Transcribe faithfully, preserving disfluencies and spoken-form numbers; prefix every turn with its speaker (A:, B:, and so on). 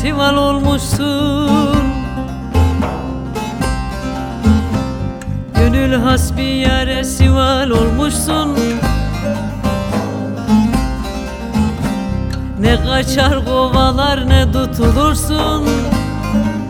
A: sival olmuşsun. Gönül hasbi yare sival olmuşsun. Ne kaçar kovalar ne tutulursun.